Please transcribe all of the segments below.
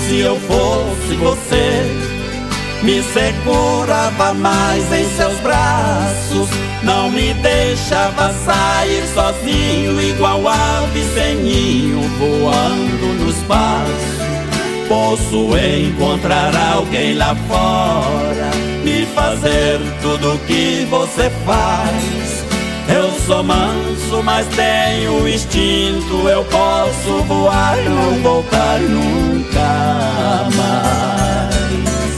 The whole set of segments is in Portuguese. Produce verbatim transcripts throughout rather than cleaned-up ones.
se eu fosse você, me segurava mais em seus braços, não me deixava sair sozinho, igual ave sem ninho, voando no espaço. Posso encontrar alguém lá fora, me fazer tudo que você faz. Eu sou manso, mas tenho instinto, eu posso voar, não voltar nunca mais.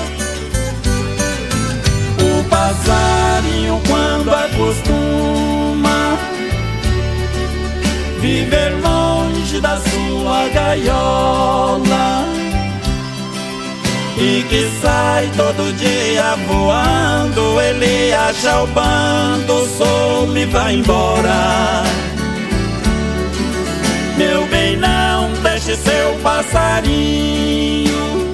O passarinho, quando acostuma viver longe da sua gaiola, e que sai todo dia voando, ele acha o bando, o sol e vai embora. Meu bem, não deixe seu passarinho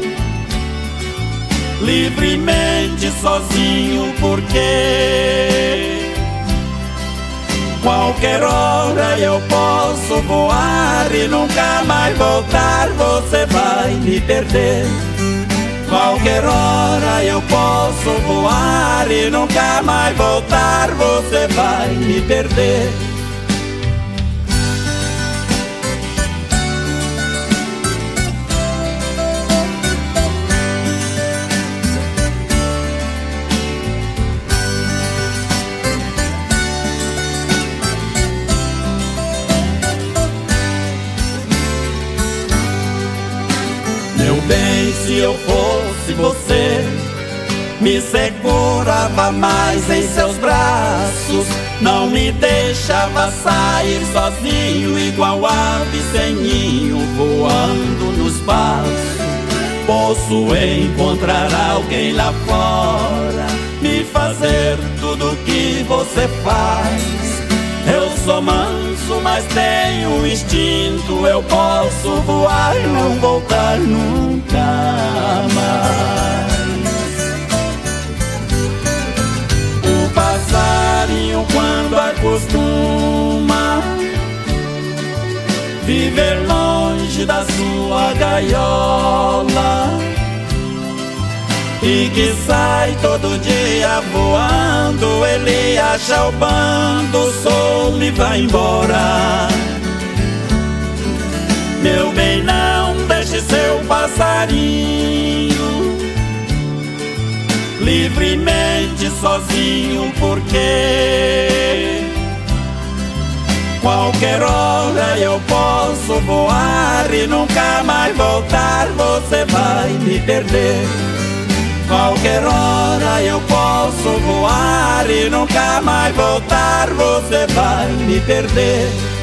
livremente sozinho, porque qualquer hora eu posso voar e nunca mais voltar, você vai me perder. Qualquer hora eu posso voar e nunca mais voltar, você vai me perder. Meu bem, se eu fosse você, me segurava mais em seus braços, não me deixava sair sozinho, igual ave sem ninho, voando no espaço. Posso encontrar alguém lá fora, me fazer tudo que você faz. Eu sou manso, mas tenho instinto, eu posso voar e não voltar nunca mais. O passarinho, quando acostuma viver longe da sua gaiola, e que sai todo dia voando, ele acha o bando, o sol e vai embora. Meu bem, não deixe seu passarinho livremente sozinho, porque qualquer hora eu posso voar e nunca mais voltar, você vai me perder. Qualquer hora eu posso voar e nunca mais voltar, você vai me perder.